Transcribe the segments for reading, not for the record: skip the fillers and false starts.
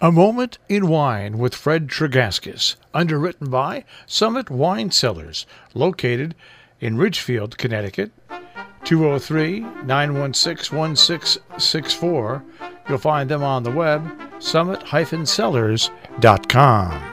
A Moment in Wine with Fred Tregaskis, underwritten by Summit Wine Cellars, located in Ridgefield, Connecticut, 203-916-1664. You'll find them on the web, summit-cellars.com.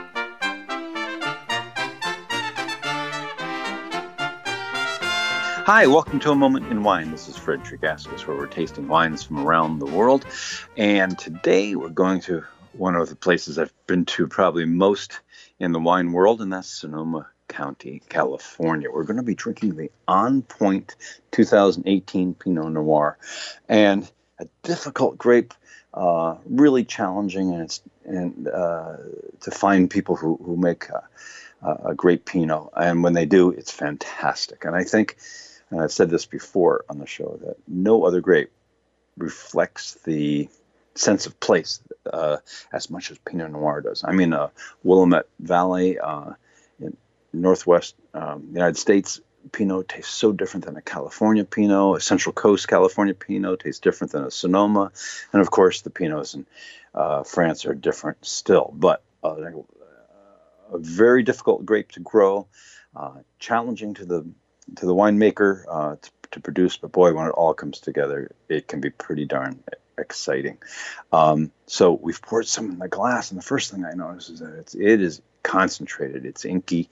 Hi, welcome to A Moment in Wine. This is Fred Tregaskis, where we're tasting wines from around the world. And today we're going to one of the places I've been to probably most in the wine world, and that's Sonoma County, California. We're going to be drinking the On Point 2018 Pinot Noir. And a difficult grape, really challenging, and to find people who make a great Pinot. And when they do, it's fantastic. And I think, and I've said this before on the show, that no other grape reflects the sense of place as much as Pinot Noir does. I mean, Willamette Valley in Northwest United States, Pinot tastes so different than a California Pinot. A Central Coast California Pinot tastes different than a Sonoma. And of course, the Pinots in France are different still. But a very difficult grape to grow, challenging to the winemaker to produce, but boy, when it all comes together, it can be pretty darn exciting. So we've poured some in the glass, and the first thing I notice is that it is concentrated, it's inky,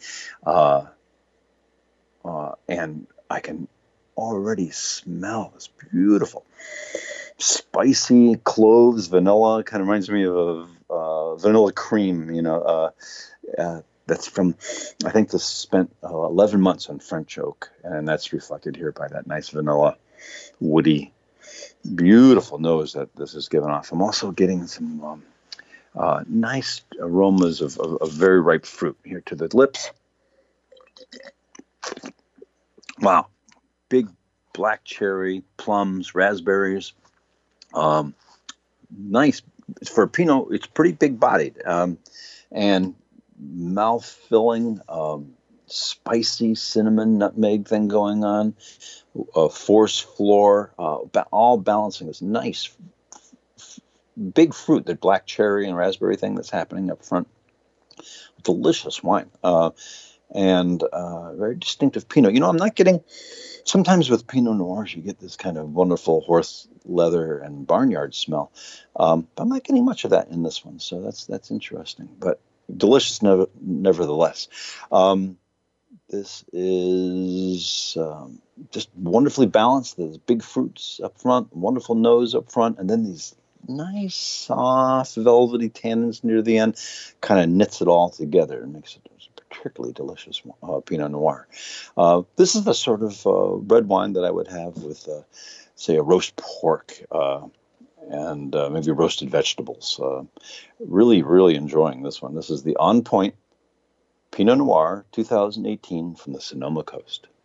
and I can already smell this beautiful, spicy cloves, vanilla. Kind of reminds me of vanilla cream, that's from, I think this spent 11 months on French oak, and that's reflected here by that nice vanilla, woody, beautiful nose that this is giving off. I'm also getting some nice aromas of very ripe fruit here to the lips. Wow. Big black cherry, plums, raspberries. Nice. For a Pinot, it's pretty big-bodied. And mouth-filling, spicy cinnamon nutmeg thing going on, force floor, all balancing this nice big fruit, that black cherry and raspberry thing that's happening up front. Delicious wine, and very distinctive Pinot. I'm not getting, sometimes with Pinot Noirs you get this kind of wonderful horse leather and barnyard smell, but I'm not getting much of that in this one, so that's interesting, but delicious nevertheless. This is just wonderfully balanced. There's big fruits up front, wonderful nose up front, and then these nice, soft, velvety tannins near the end kind of knits it all together and makes it a particularly delicious Pinot Noir. This is the sort of red wine that I would have with, say, a roast pork, and maybe roasted vegetables. Really, really enjoying this one. This is the On Point Pinot Noir 2018 from the Sonoma Coast.